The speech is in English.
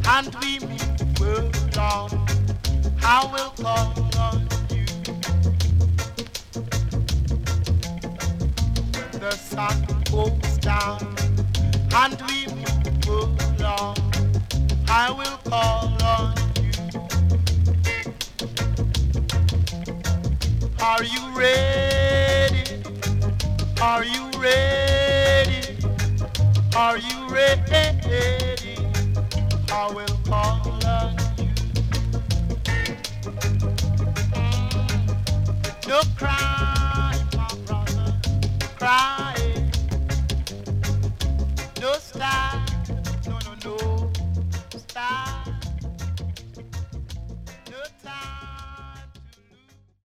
and we move along. I will call on you when the sun goes down and we move along. I will call on you. Are you ready? Are you ready? Are you ready? I will call on you. No cry.